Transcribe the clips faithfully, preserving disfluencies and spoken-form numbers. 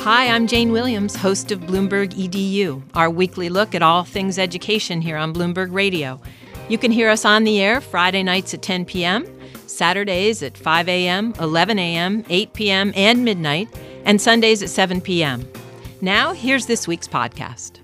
Hi, I'm Jane Williams, host of Bloomberg E D U, our weekly look at all things education here on Bloomberg Radio. You can hear us on the air Friday nights at ten p.m., Saturdays at five a.m., eleven a.m., eight p.m., and midnight, and Sundays at seven p.m. Now, here's this week's podcast.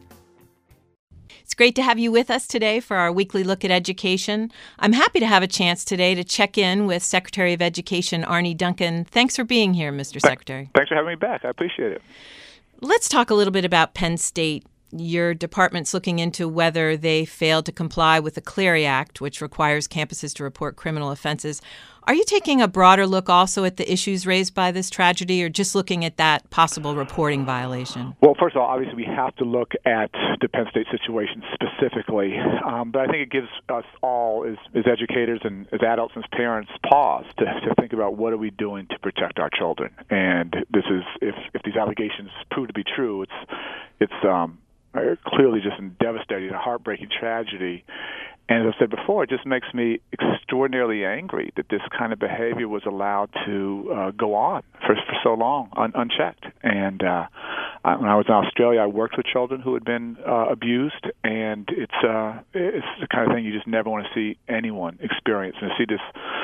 It's great to have you with us today for our weekly look at education. I'm happy to have a chance today to check in with Secretary of Education Arne Duncan. Thanks for being here, Mister Th- Secretary. Thanks for having me back. I appreciate it. Let's talk a little bit about Penn State. Your department's looking into whether they failed to comply with the Clery Act, which requires campuses to report criminal offenses. Are you taking a broader look also at the issues raised by this tragedy, or just looking at that possible reporting violation? Well, first of all, obviously we have to look at the Penn State situation specifically, um, but I think it gives us all, as, as educators and as adults and as parents, pause to, to think about what are we doing to protect our children. And this is, if, if these allegations prove to be true, it's it's um, clearly just a devastating, a heartbreaking tragedy. And as I said before, it just makes me extraordinarily angry that this kind of behavior was allowed to uh, go on for, for so long, un- unchecked. And uh, I, when I was in Australia, I worked with children who had been uh, abused, and it's uh, it's the kind of thing you just never want to see anyone experience. And to see this,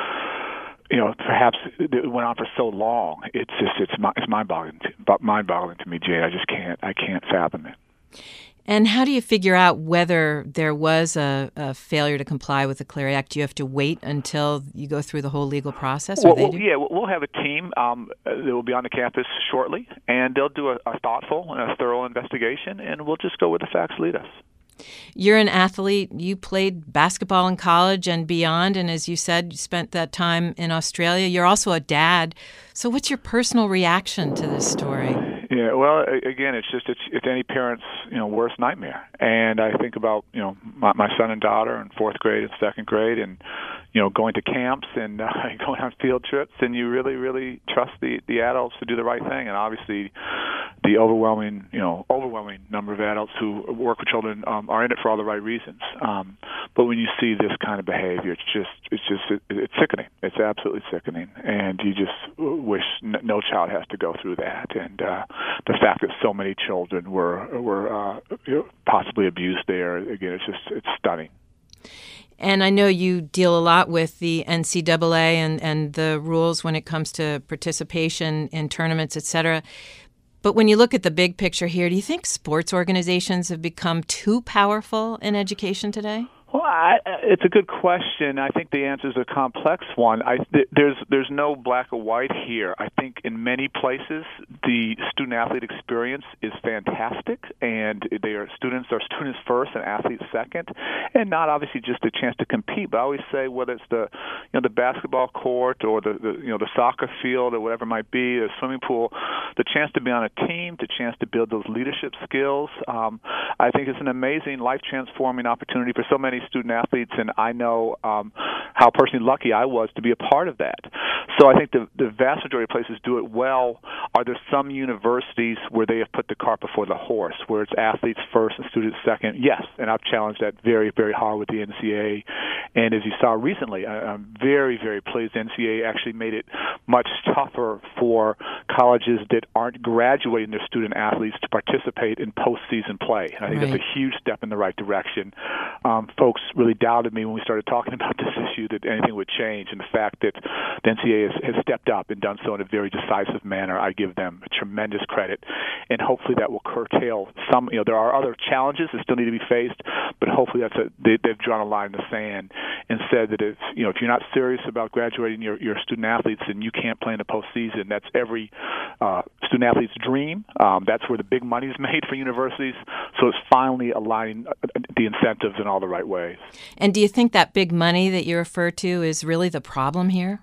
you know, perhaps it went on for so long, it's just it's it's mind-boggling, to, mind-boggling to me, Jay. I just can't I can't fathom it. And how do you figure out whether there was a, a failure to comply with the Clery Act? Do you have to wait until you go through the whole legal process? Or Well, they well do? yeah, we'll have a team um, that will be on the campus shortly, and they'll do a, a thoughtful and a thorough investigation, and we'll just go where the facts lead us. You're an athlete. You played basketball in college and beyond, and as you said, you spent that time in Australia. You're also a dad. So what's your personal reaction to this story? Yeah, well, again, it's just it's, it's any parent's you know worst nightmare. And I think about you know my, my son and daughter in fourth grade and second grade, and you know going to camps and uh, going on field trips, and you really, really trust the the adults to do the right thing. And obviously, the overwhelming you know overwhelming number of adults who work with children um, are in it for all the right reasons. Um, but when you see this kind of behavior, it's just it's just it, it's sickening. It's absolutely sickening, and you just wish n- no child has to go through that. And uh, the fact that so many children were were uh, possibly abused there, again, it's just it's stunning. And I know you deal a lot with the N C double A and, and the rules when it comes to participation in tournaments, et cetera. But when you look at the big picture here, do you think sports organizations have become too powerful in education today? Well, I, it's a good question. I think the answer is a complex one. I, th- there's there's no black or white here. I think in many places the student-athlete experience is fantastic, and they are students are students first and athletes second, and not obviously just a chance to compete. But I always say whether it's the you know the basketball court or the, the you know the soccer field or whatever it might be, the swimming pool, the chance to be on a team, the chance to build those leadership skills. Um, I think it's an amazing, life-transforming opportunity for so many student athletes, and I know um, how personally lucky I was to be a part of that. So I think the, the vast majority of places do it well. Are there some universities where they have put the cart before the horse, where it's athletes first and students second? Yes, and I've challenged that very, very hard with the N C double A. And as you saw recently, I, I'm very, very pleased the N C double A actually made it much tougher for colleges that aren't graduating their student athletes to participate in postseason play. And I think right. that's a huge step in the right direction. Um, folks really doubted me when we started talking about this issue that anything would change, and the fact that the N C double A has, has stepped up and done so in a very decisive manner, I give them tremendous credit, and hopefully that will curtail some. You know, there are other challenges that still need to be faced, but hopefully that's a, they, they've drawn a line in the sand and said that if you know if you're not serious about graduating your, your student athletes, then you can't play in the postseason. That's every uh, student athlete's dream. Um, that's where the big money is made for universities. So it's finally aligning the incentives in all the right ways. And do you think that big money that you refer to is really the problem here?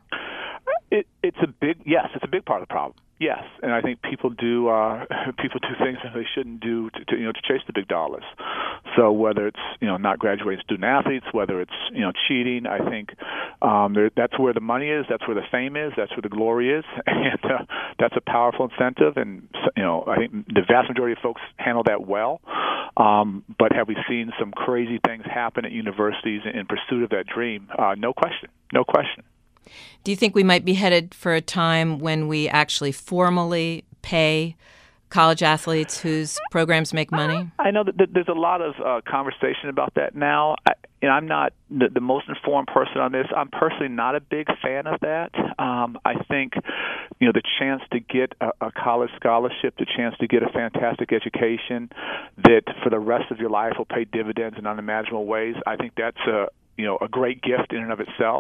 It, it's a big yes. It's a big part of the problem. Yes, and I think people do uh, people do things that they shouldn't do to, to you know to chase the big dollars. So whether it's you know not graduating student athletes, whether it's you know cheating, I think um, there, that's where the money is, that's where the fame is, that's where the glory is, and uh, that's a powerful incentive. And you know I think the vast majority of folks handle that well. Um, but have we seen some crazy things happen at universities in, in pursuit of that dream? Uh, no question, no question. Do you think we might be headed for a time when we actually formally pay college athletes whose programs make money? I know that there's a lot of uh, conversation about that now. I, you know, I'm not the, the most informed person on this. I'm personally not a big fan of that. Um, I think, you know, the chance to get a, a college scholarship, the chance to get a fantastic education that for the rest of your life will pay dividends in unimaginable ways, I think that's a you know, a great gift in and of itself.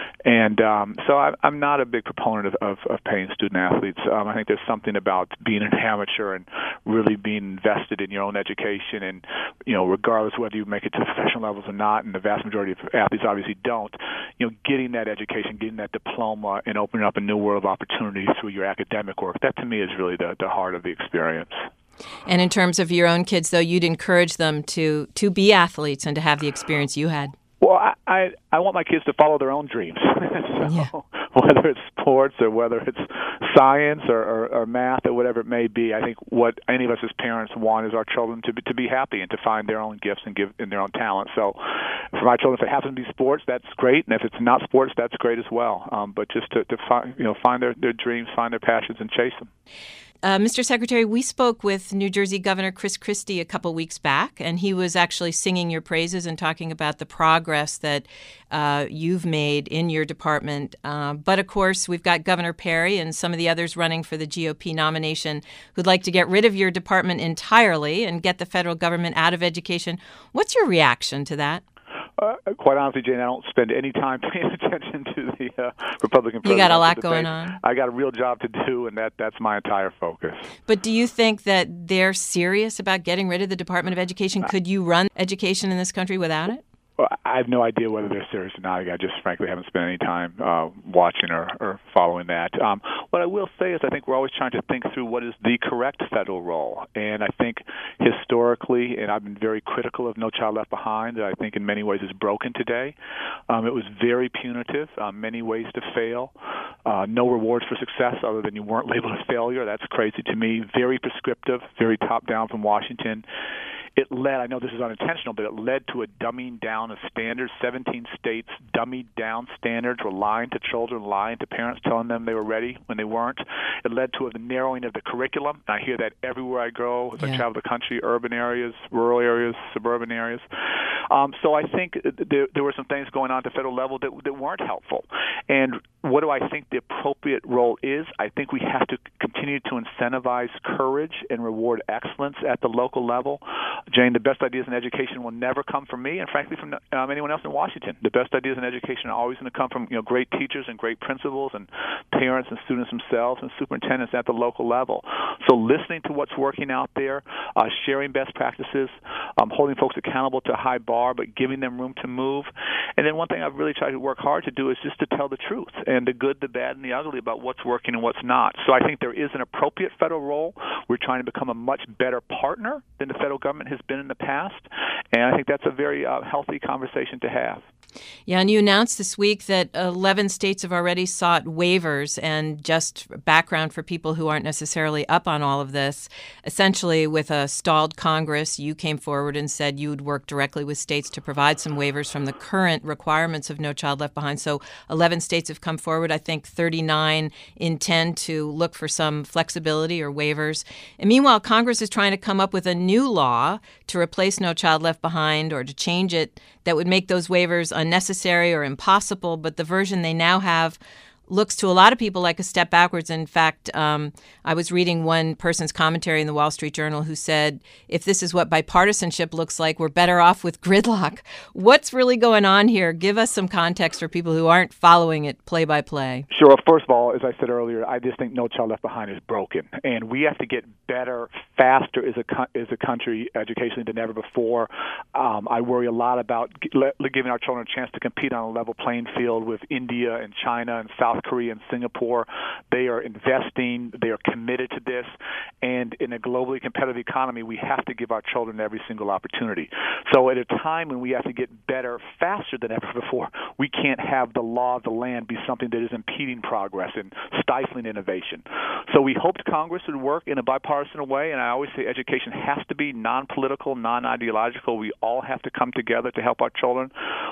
And um, so I, I'm not a big proponent of, of, of paying student athletes. Um, I think there's something about being an amateur and really being invested in your own education and, you know, regardless whether you make it to professional levels or not, and the vast majority of athletes obviously don't, you know, getting that education, getting that diploma and opening up a new world of opportunity through your academic work, that to me is really the, the heart of the experience. And in terms of your own kids, though, you'd encourage them to, to be athletes and to have the experience you had. Well, I, I I want my kids to follow their own dreams. so yeah. Whether it's sports or whether it's science or, or, or math or whatever it may be, I think what any of us as parents want is our children to be, to be happy and to find their own gifts and give in their own talent. So for my children, if it happens to be sports, that's great, and if it's not sports, that's great as well. Um, but just to, to find you know find their, their dreams, find their passions, and chase them. Uh, Mister Secretary, we spoke with New Jersey Governor Chris Christie a couple weeks back, and he was actually singing your praises and talking about the progress that uh, you've made in your department. Uh, but, of course, we've got Governor Perry and some of the others running for the G O P nomination who'd like to get rid of your department entirely and get the federal government out of education. What's your reaction to that? Uh, quite honestly, Jane, I don't spend any time paying attention to the uh, Republican president. You got a lot going on. I got a real job to do, and that, that's my entire focus. But do you think that they're serious about getting rid of the Department of Education? Could you run education in this country without it? Well, I have no idea whether they're serious or not. I just frankly haven't spent any time uh, watching or, or following that. Um, what I will say is I think we're always trying to think through what is the correct federal role. And I think historically, and I've been very critical of No Child Left Behind, that I think in many ways is broken today. Um, it was very punitive, uh, many ways to fail, uh, no rewards for success other than you weren't labeled a failure. That's crazy to me. Very prescriptive, very top-down from Washington. It led, I know this is unintentional, but it led to a dumbing down of standards. seventeen states dummied down standards, were lying to children, lying to parents, telling them they were ready when they weren't. It led to a narrowing of the curriculum. I hear that everywhere I go as yeah. I travel the country, urban areas, rural areas, suburban areas. Um, so I think there, there were some things going on at the federal level that, that weren't helpful. And what do I think the appropriate role is? I think we have to continue to incentivize courage and reward excellence at the local level. Jane, the best ideas in education will never come from me, and frankly from um, anyone else in Washington. The best ideas in education are always going to come from you know great teachers and great principals and parents and students themselves and superintendents at the local level. So listening to what's working out there, uh, sharing best practices, um, holding folks accountable to a high bar, but giving them room to move. And then one thing I've really tried to work hard to do is just to tell the truth and the good, the bad, and the ugly about what's working and what's not. So I think there is an appropriate federal role. We're trying to become a much better partner than the federal government has been in the past, and I think that's a very uh, healthy conversation to have. Yeah, and you announced this week that eleven states have already sought waivers, and just background for people who aren't necessarily up on all of this, essentially with a stalled Congress, you came forward and said you would work directly with states to provide some waivers from the current requirements of No Child Left Behind. So eleven states have come forward. I think thirty-nine intend to look for some flexibility or waivers. And meanwhile, Congress is trying to come up with a new law to replace No Child Left Behind or to change it that would make those waivers unnecessary or impossible, but the version they now have looks to a lot of people like a step backwards. In fact, um, I was reading one person's commentary in the Wall Street Journal who said, if this is what bipartisanship looks like, we're better off with gridlock. What's really going on here? Give us some context for people who aren't following it play by play. Sure. Well, first of all, as I said earlier, I just think No Child Left Behind is broken, and we have to get better, faster as a, as a country educationally than ever before. Um, I worry a lot about giving our children a chance to compete on a level playing field with India and China and South Korea and Singapore. They are investing. They are committed to this. And in a globally competitive economy, we have to give our children every single opportunity. So at a time when we have to get better faster than ever before, we can't have the law of the land be something that is impeding progress and stifling innovation. So we hoped Congress would work in a bipartisan way, and I always say education has to be non-political, non-ideological. We all have to come together to help our children.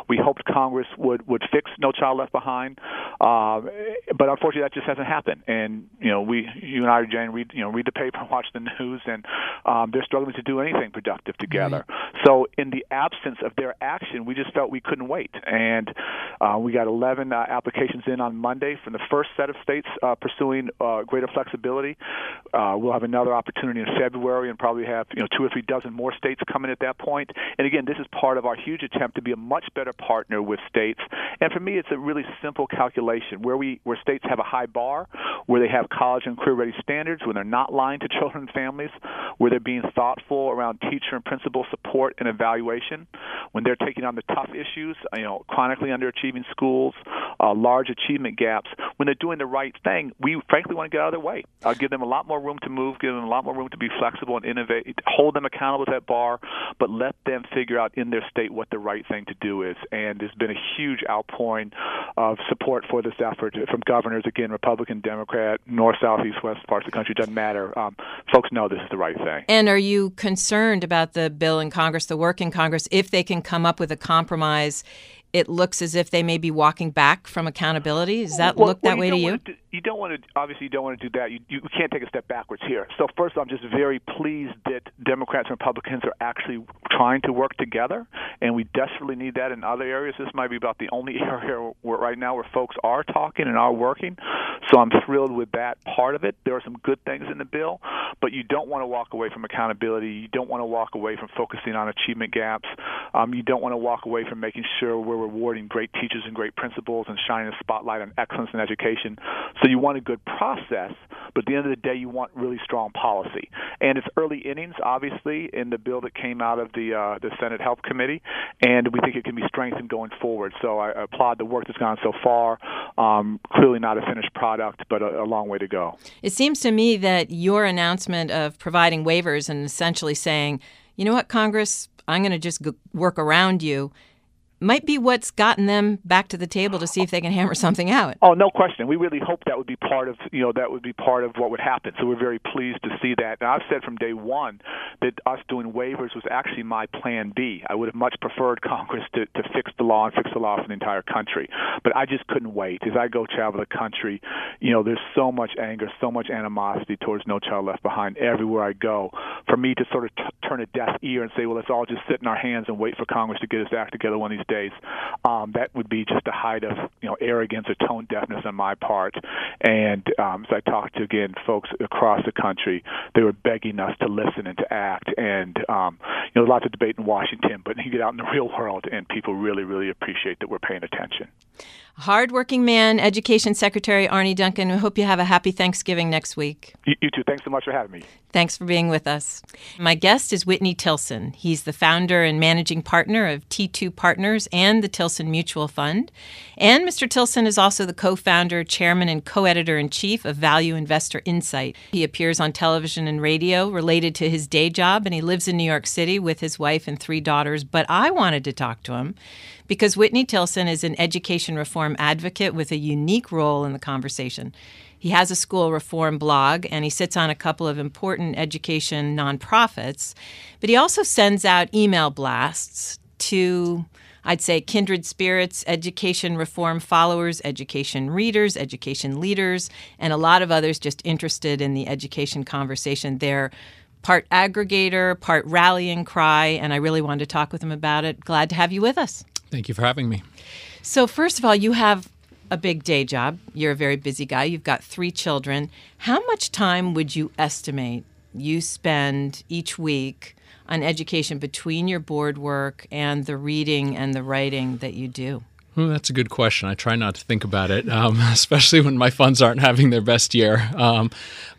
We hoped Congress would, would fix No Child Left Behind, uh, but unfortunately that just hasn't happened. And you know, we, you and I, Jane, read you know read the paper, watch the news, and um, they're struggling to do anything productive together. Right. So in the absence of their action, we just felt we couldn't wait, and uh, we got eleven uh, applications in on Monday from the first set of states uh, pursuing uh, greater flexibility. Uh, we'll have another opportunity in February, and probably have you know two or three dozen more states coming at that point. And again, this is part of our huge attempt to be a much better partner with states. And for me, it's a really simple calculation where we where states have a high bar, where they have college and career-ready standards, when they're not lying to children and families, where they're being thoughtful around teacher and principal support and evaluation, when they're taking on the tough issues, you know, chronically underachieving schools, uh, large achievement gaps. When they're doing the right thing, we frankly want to get out of their way. Uh, give them a lot more room to move, give them a lot more room to be flexible and innovate, hold them accountable to that bar, but let them figure out in their state what the right thing to do is. And there's been a huge outpouring of support for this effort from governors, again, Republican, Democrat, north, south, east, west parts of the country, doesn't matter. Um, folks know this is the right thing. And are you concerned about the bill in Congress, the work in Congress, if they can come up with a compromise? It looks as if they may be walking back from accountability. Does that well, look that well, way to you? Do, you don't want to, obviously you don't want to do that. You, you can't take a step backwards here. So first, I'm just very pleased that Democrats and Republicans are actually trying to work together, and we desperately need that in other areas. This might be about the only area where, right now where folks are talking and are working. So I'm thrilled with that part of it. There are some good things in the bill, but you don't want to walk away from accountability. You don't want to walk away from focusing on achievement gaps. Um, you don't want to walk away from making sure we're rewarding great teachers and great principals and shining a spotlight on excellence in education. So you want a good process, but at the end of the day, you want really strong policy. And it's early innings, obviously, in the bill that came out of the uh, the Senate Health Committee, and we think it can be strengthened going forward. So I applaud the work that's gone so far. Um, clearly not a finished product, but a, a long way to go. It seems to me that your announcement of providing waivers and essentially saying, you know what, Congress, I'm going to just go work around you, might be what's gotten them back to the table to see if they can hammer something out. Oh, no question. We really hope that would be part of, you know, that would be part of what would happen. So we're very pleased to see that. And I've said from day one that us doing waivers was actually my plan B. I would have much preferred Congress to, to fix the law and fix the law for the entire country. But I just couldn't wait. As I go travel the country, you know, there's so much anger, so much animosity towards No Child Left Behind everywhere I go. For me to sort of t- turn a deaf ear and say, well, let's all just sit in our hands and wait for Congress to get its act together one of these days, um, that would be just a height of you know arrogance or tone deafness on my part. And um, as I talked to, again, folks across the country, they were begging us to listen and to act. And um, you know, there's lots of debate in Washington, but you get out in the real world, and people really, really appreciate that we're paying attention. Hardworking man, Education Secretary Arne Duncan. We hope you have a happy Thanksgiving next week. You, you too. Thanks so much for having me. Thanks for being with us. My guest is Whitney Tilson. He's the founder and managing partner of T two Partners and the Tilson Mutual Fund. And Mister Tilson is also the co-founder, chairman, and co-editor-in-chief of Value Investor Insight. He appears on television and radio related to his day job, and he lives in New York City with his wife and three daughters. But I wanted to talk to him because Whitney Tilson is an education reform advocate with a unique role in the conversation. He has a school reform blog, and he sits on a couple of important education nonprofits, but he also sends out email blasts to, I'd say, kindred spirits, education reform followers, education readers, education leaders, and a lot of others just interested in the education conversation. They're part aggregator, part rallying cry, and I really wanted to talk with him about it. Glad to have you with us. Thank you for having me. So first of all, you have a big day job. You're a very busy guy. You've got three children. How much time would you estimate you spend each week on education between your board work and the reading and the writing that you do? Well, that's a good question. I try not to think about it, um, especially when my funds aren't having their best year. Um,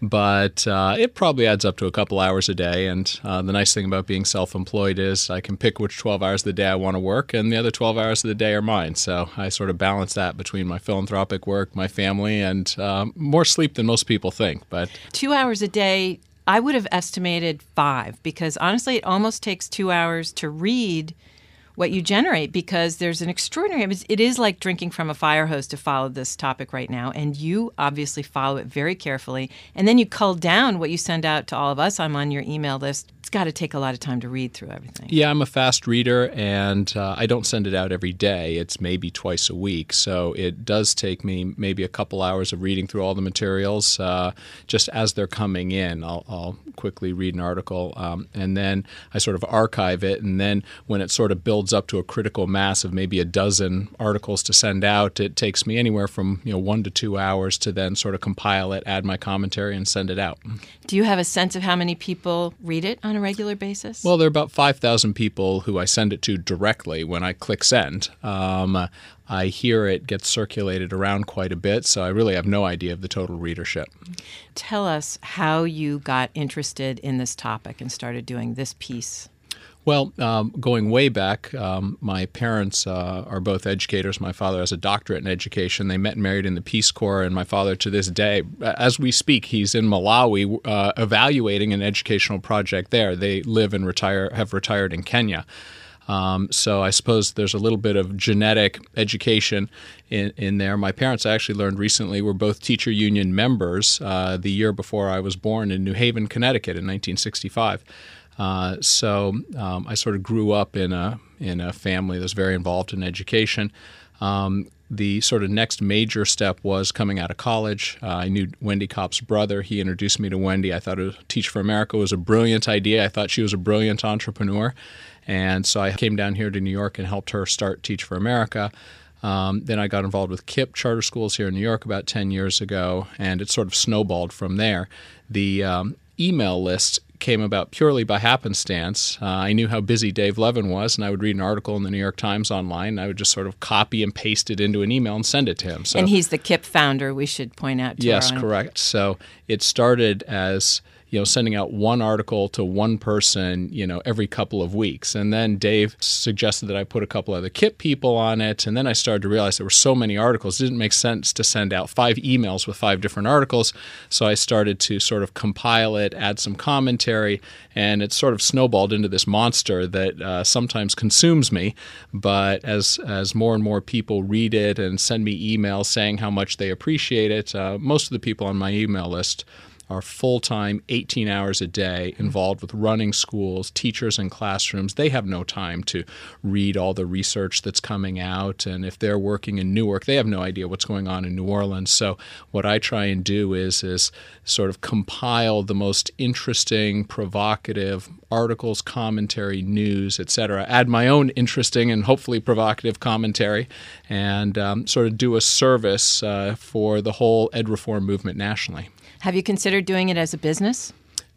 but uh, it probably adds up to a couple hours a day. And uh, the nice thing about being self-employed is I can pick which twelve hours of the day I want to work, and the other twelve hours of the day are mine. So I sort of balance that between my philanthropic work, my family, and uh, more sleep than most people think. But two hours a day, I would have estimated five, because honestly, it almost takes two hours to read what you generate, because there's an extraordinary, it is like drinking from a fire hose to follow this topic right now. And you obviously follow it very carefully. And then you cull down what you send out to all of us. I'm on your email list. It's got to take a lot of time to read through everything. Yeah, I'm a fast reader, and uh, I don't send it out every day. It's maybe twice a week. So it does take me maybe a couple hours of reading through all the materials uh, just as they're coming in. I'll, I'll quickly read an article, um, and then I sort of archive it. And then when it sort of builds up to a critical mass of maybe a dozen articles to send out, it takes me anywhere from you know one to two hours to then sort of compile it, add my commentary, and send it out. Do you have a sense of how many people read it on a regular basis? Well, there are about five thousand people who I send it to directly when I click send. Um, I hear it gets circulated around quite a bit, so I really have no idea of the total readership. Tell us how you got interested in this topic and started doing this piece. Well, um, going way back, um, my parents uh, are both educators. My father has a doctorate in education. They met and married in the Peace Corps, and my father, to this day, as we speak, he's in Malawi uh, evaluating an educational project there. They live and retire, have retired in Kenya. Um, so I suppose there's a little bit of genetic education in, in there. My parents, I actually learned recently, were both teacher union members uh, the year before I was born in New Haven, Connecticut in nineteen sixty-five. Uh, so um, I sort of grew up in a in a family that's very involved in education. Um, the sort of next major step was coming out of college. Uh, I knew Wendy Kopp's brother. He introduced me to Wendy. I thought it was, Teach for America was a brilliant idea. I thought she was a brilliant entrepreneur. And so I came down here to New York and helped her start Teach for America. Um, then I got involved with KIPP charter schools here in New York about ten years ago, and it sort of snowballed from there. The um, email list came about purely by happenstance. Uh, I knew how busy Dave Levin was, and I would read an article in the New York Times online, and I would just sort of copy and paste it into an email and send it to him. So, and he's the KIPP founder, we should point out. To yes, our correct. So it started as you know, sending out one article to one person, you know, every couple of weeks. And then Dave suggested that I put a couple other KIPP people on it. And then I started to realize there were so many articles. It didn't make sense to send out five emails with five different articles. So I started to sort of compile it, add some commentary, and it sort of snowballed into this monster that uh, sometimes consumes me. But as as more and more people read it and send me emails saying how much they appreciate it, uh, most of the people on my email list are full-time, eighteen hours a day, involved with running schools, teachers in classrooms. They have no time to read all the research that's coming out. And if they're working in Newark, they have no idea what's going on in New Orleans. So what I try and do is, is sort of compile the most interesting, provocative articles, commentary, news, et cetera, add my own interesting and hopefully provocative commentary, and um, sort of do a service uh, for the whole ed reform movement nationally. Have you considered doing it as a business?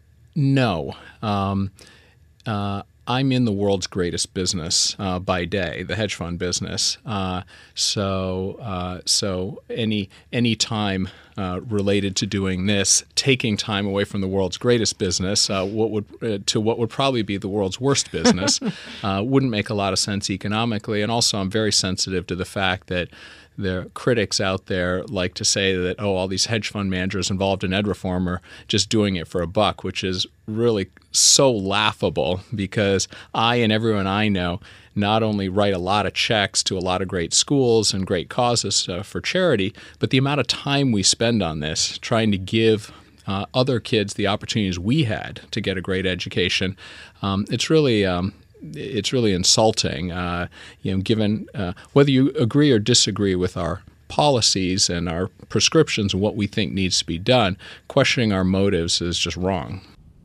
No. Um, uh, I'm in the world's greatest business uh, by day, the hedge fund business. Uh, so, uh, so any any time uh, related to doing this, taking time away from the world's greatest business, uh, what would uh, to what would probably be the world's worst business, uh, wouldn't make a lot of sense economically. And also, I'm very sensitive to the fact that the critics out there like to say that, oh, all these hedge fund managers involved in ed reform are just doing it for a buck, which is really so laughable, because I and everyone I know not only write a lot of checks to a lot of great schools and great causes uh, for charity, but the amount of time we spend on this trying to give uh, other kids the opportunities we had to get a great education, um, it's really um, It's really insulting, uh, you know, given uh, whether you agree or disagree with our policies and our prescriptions and what we think needs to be done. Questioning our motives is just wrong.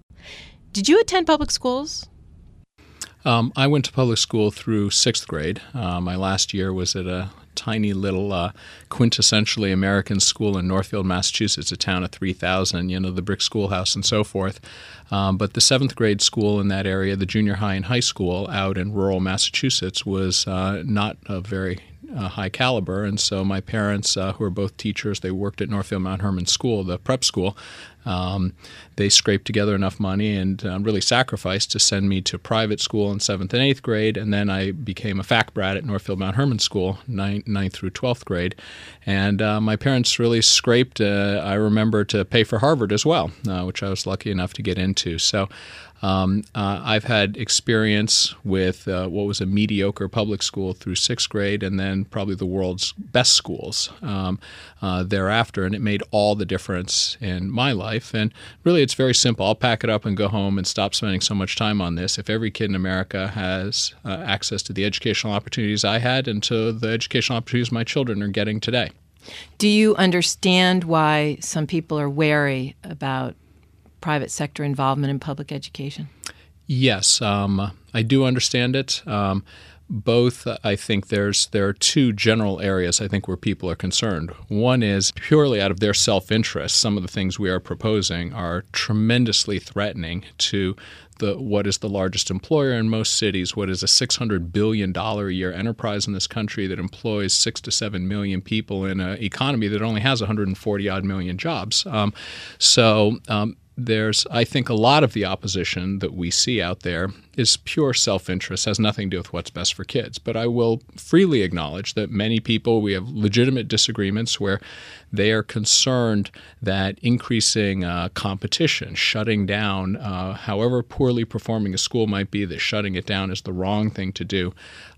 Did you attend public schools? Um, I went to public school through sixth grade. Uh, my last year was at a tiny little uh, quintessentially American school in Northfield, Massachusetts, a town of three thousand, you know, the brick schoolhouse and so forth. Um, but the seventh grade school in that area, the junior high and high school out in rural Massachusetts, was uh, not a very uh, high caliber. And so my parents, uh, who are both teachers, they worked at Northfield Mount Hermon School, the prep school. Um, they scraped together enough money and uh, really sacrificed to send me to private school in seventh and eighth grade. And then I became a fac brat at Northfield Mount Hermon School, ninth, ninth through twelfth grade. And uh, my parents really scraped, uh, I remember, to pay for Harvard as well, uh, which I was lucky enough to get into. So Um, uh, I've had experience with uh, what was a mediocre public school through sixth grade and then probably the world's best schools um, uh, thereafter, and it made all the difference in my life. And really, it's very simple. I'll pack it up and go home and stop spending so much time on this. If every kid in America has uh, access to the educational opportunities I had and to the educational opportunities my children are getting today. Do you understand why some people are wary about private sector involvement in public education? Yes, um, I do understand it. Um, both, I think there's there are two general areas I think where people are concerned. One is purely out of their self-interest. Some of the things we are proposing are tremendously threatening to the what is the largest employer in most cities, what is a six hundred billion dollars a year enterprise in this country that employs six to seven million people in an economy that only has one hundred forty odd million jobs. Um, so um, There's, I think, a lot of the opposition that we see out there is pure self-interest, has nothing to do with what's best for kids. But I will freely acknowledge that many people, we have legitimate disagreements where they are concerned that increasing uh, competition, shutting down, uh, however poorly performing a school might be, that shutting it down is the wrong thing to do.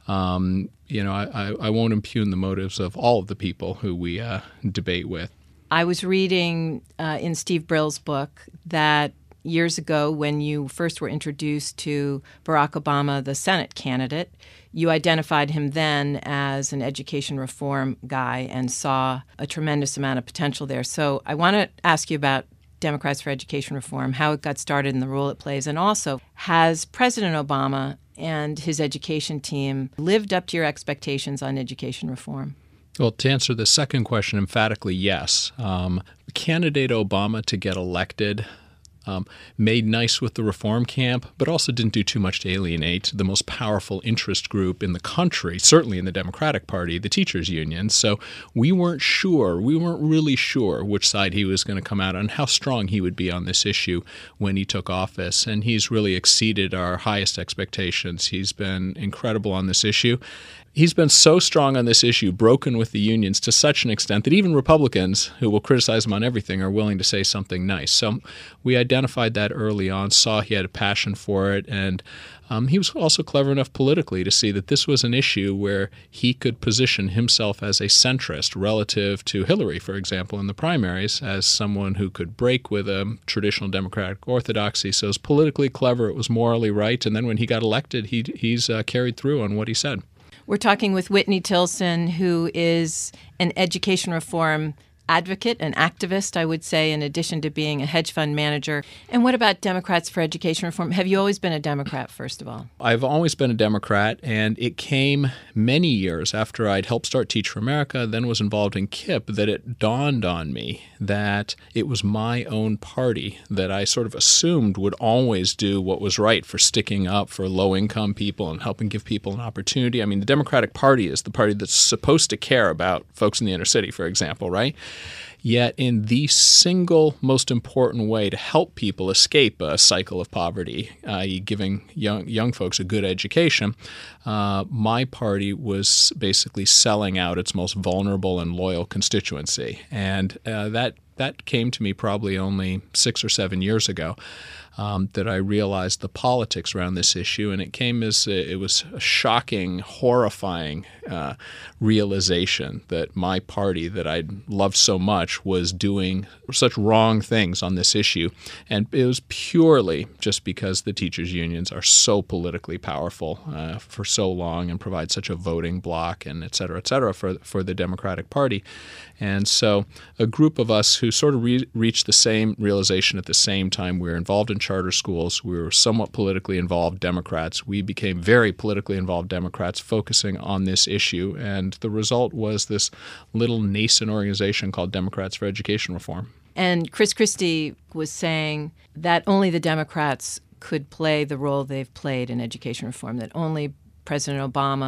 Um, you know, I, I won't impugn the motives of all of the people who we uh, debate with. I was reading uh, in Steve Brill's book that years ago when you first were introduced to Barack Obama, the Senate candidate, you identified him then as an education reform guy and saw a tremendous amount of potential there. So I want to ask you about Democrats for Education Reform, how it got started and the role it plays, and also has President Obama and his education team lived up to your expectations on education reform? Well, to answer the second question, emphatically yes. Um, candidate Obama to get elected um, made nice with the reform camp, but also didn't do too much to alienate the most powerful interest group in the country, certainly in the Democratic Party, the teachers' unions. So we weren't sure, we weren't really sure which side he was going to come out on, how strong he would be on this issue when he took office. And he's really exceeded our highest expectations. He's been incredible on this issue. He's been so strong on this issue, broken with the unions to such an extent that even Republicans, who will criticize him on everything, are willing to say something nice. So we identified that early on, saw he had a passion for it, and um, he was also clever enough politically to see that this was an issue where he could position himself as a centrist relative to Hillary, for example, in the primaries, as someone who could break with a traditional Democratic orthodoxy. So it was politically clever, it was morally right, and then when he got elected, he, he's uh, carried through on what he said. We're talking with Whitney Tilson, who is an education reform advocate, an activist, I would say, in addition to being a hedge fund manager. And what about Democrats for Education Reform? Have you always been a Democrat, first of all? I've always been a Democrat, and it came many years after I'd helped start Teach for America, then was involved in K I P, that it dawned on me that it was my own party that I sort of assumed would always do what was right for sticking up for low-income people and helping give people an opportunity. I mean, the Democratic Party is the party that's supposed to care about folks in the inner city, for example, right? Yet in the single most important way to help people escape a cycle of poverty, that is giving young young folks a good education, uh, my party was basically selling out its most vulnerable and loyal constituency. And uh, that that came to me probably only six or seven years ago. Um, that I realized the politics around this issue, and it came as a, it was a shocking, horrifying uh, realization that my party that I loved so much was doing such wrong things on this issue, and it was purely just because the teachers' unions are so politically powerful uh, for so long and provide such a voting bloc, and et cetera, et cetera, for for the Democratic Party. And so a group of us who sort of re- reached the same realization at the same time, we were involved in charter schools, we were somewhat politically involved Democrats, we became very politically involved Democrats focusing on this issue, and the result was this little nascent organization called Democrats for Education Reform. And Chris Christie was saying that only the Democrats could play the role they've played in education reform, that only President Obama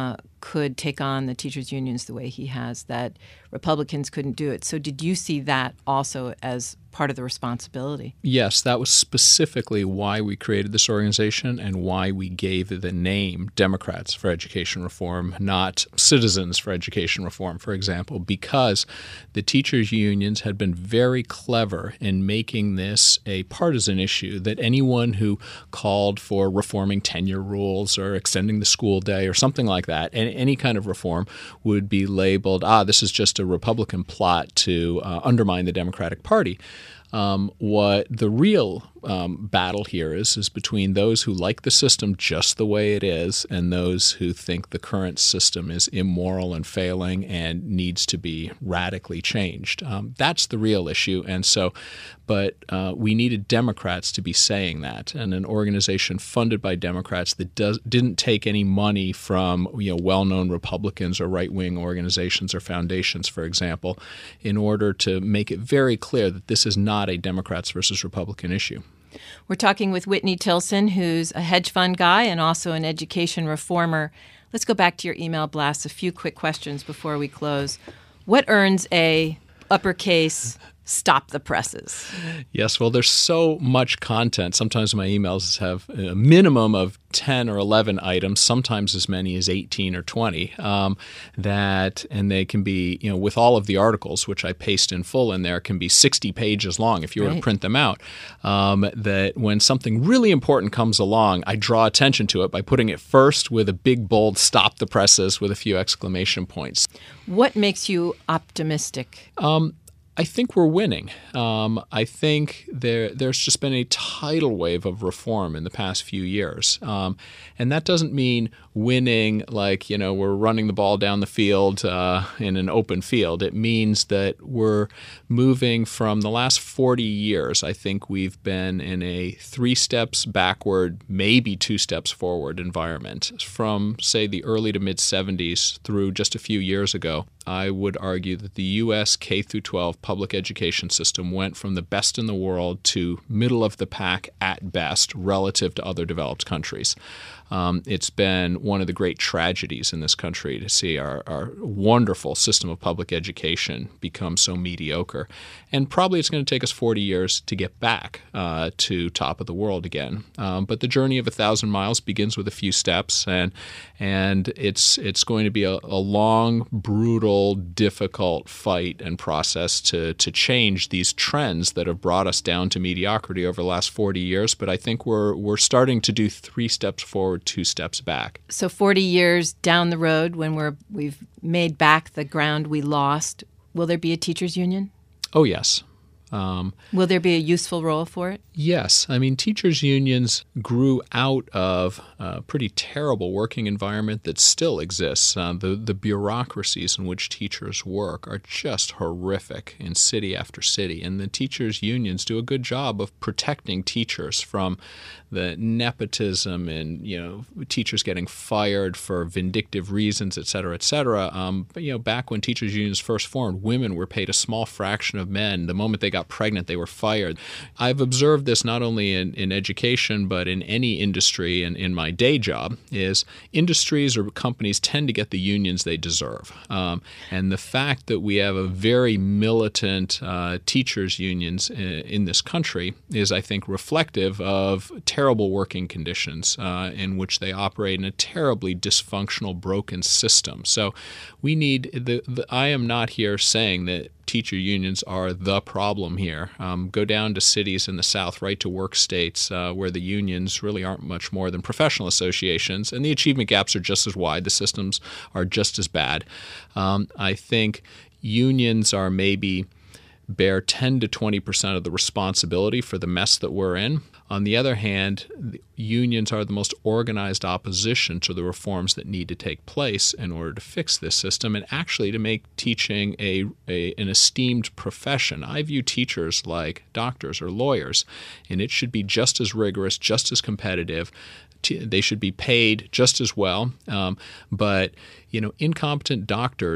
could take on the teachers' unions the way he has, that Republicans couldn't do it. So did you see that also as part of the responsibility? Yes, that was specifically why we created this organization and why we gave the name Democrats for Education Reform, not Citizens for Education Reform, for example, because the teachers' unions had been very clever in making this a partisan issue, that anyone who called for reforming tenure rules or extending the school day or something like that, and any kind of reform would be labeled, ah, this is just a Republican plot to uh, undermine the Democratic Party. Um, what the real um, battle here is, is between those who like the system just the way it is and those who think the current system is immoral and failing and needs to be radically changed. Um, that's the real issue. And so, but uh, we needed Democrats to be saying that, and an organization funded by Democrats that does, didn't take any money from you know well-known Republicans or right-wing organizations or foundations, for example, in order to make it very clear that this is not a Democrats versus Republican issue. We're talking with Whitney Tilson, who's a hedge fund guy and also an education reformer. Let's go back to your email blasts. A few quick questions before we close. What earns a uppercase stop the presses? Yes, well, there's so much content. Sometimes my emails have a minimum of ten or eleven items, sometimes as many as eighteen or twenty, um, that, and they can be, you know, with all of the articles, which I paste in full in there, can be sixty pages long if you were Right. to print them out, um, that when something really important comes along, I draw attention to it by putting it first with a big, bold stop the presses with a few exclamation points. What makes you optimistic? Um, I think we're winning. Um, I think there there's just been a tidal wave of reform in the past few years. Um, and that doesn't mean winning like, you know, we're running the ball down the field uh, in an open field. It means that we're moving from the last forty years. I think we've been in a three steps backward, maybe two steps forward environment. From, say, the early to mid seventies through just a few years ago, I would argue that the U S K through twelve public education system went from the best in the world to middle of the pack at best relative to other developed countries. Um, it's been one of the great tragedies in this country to see our, our wonderful system of public education become so mediocre. And probably it's going to take us forty years to get back uh, to top of the world again. Um, but the journey of a thousand miles begins with a few steps, and and it's it's going to be a, a long, brutal, difficult fight and process to to change these trends that have brought us down to mediocrity over the last forty years. But I think we're we're starting to do three steps forward, two steps back. So forty years down the road, when we're we've made back the ground we lost, will there be a teachers union? Oh, yes. Um, Will there be a useful role for it? Yes. I mean, teachers' unions grew out of a pretty terrible working environment that still exists. Uh, the, the bureaucracies in which teachers work are just horrific in city after city, and the teachers' unions do a good job of protecting teachers from the nepotism and, you know, teachers getting fired for vindictive reasons, et cetera, et cetera. Um, but, you know, back when teachers' unions first formed, women were paid a small fraction of men. The moment they got pregnant, they were fired. I've observed this not only in, in education, but in any industry and in my day job, is industries or companies tend to get the unions they deserve. Um, and the fact that we have a very militant uh, teachers' unions in, in this country is, I think, reflective of terrible working conditions uh, in which they operate in a terribly dysfunctional, broken system. So we need, the, the I am not here saying that teacher unions are the problem here. Um, go down to cities in the South, right to work states, uh, where the unions really aren't much more than professional associations, and the achievement gaps are just as wide. The systems are just as bad. Um, I think unions are maybe bear ten to twenty percent of the responsibility for the mess that we're in. On the other hand, the unions are the most organized opposition to the reforms that need to take place in order to fix this system and actually to make teaching a, a an esteemed profession. I view teachers like doctors or lawyers, and it should be just as rigorous, just as competitive. They should be paid just as well. Um, but, you know, incompetent doctors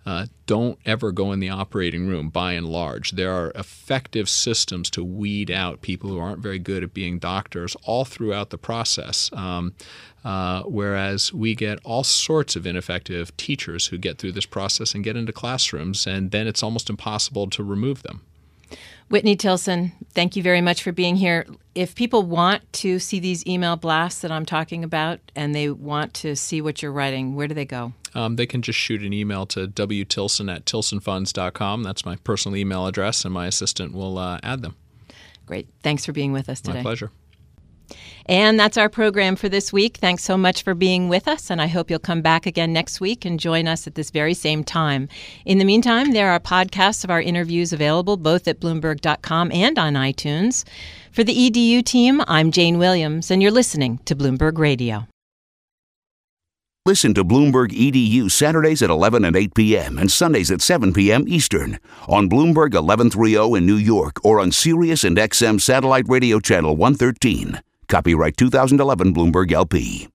uh, don't ever go in the operating room by and large. There are effective systems to weed out people who aren't very good at being doctors all throughout the process. Um, uh, whereas we get all sorts of ineffective teachers who get through this process and get into classrooms, and then it's almost impossible to remove them. Whitney Tilson, thank you very much for being here. If people want to see these email blasts that I'm talking about and they want to see what you're writing, where do they go? Um, they can just shoot an email to w tilson at tilson funds dot com. That's my personal email address, and my assistant will uh, add them. Great. Thanks for being with us today. My pleasure. And that's our program for this week. Thanks so much for being with us, and I hope you'll come back again next week and join us at this very same time. In the meantime, there are podcasts of our interviews available both at bloomberg dot com and on iTunes. For the E D U team, I'm Jane Williams, and you're listening to Bloomberg Radio. Listen to Bloomberg E D U Saturdays at eleven and eight p.m. and Sundays at seven p.m. Eastern on Bloomberg eleven thirty in New York or on Sirius and X M Satellite Radio Channel one thirteen. Copyright two thousand eleven Bloomberg L P.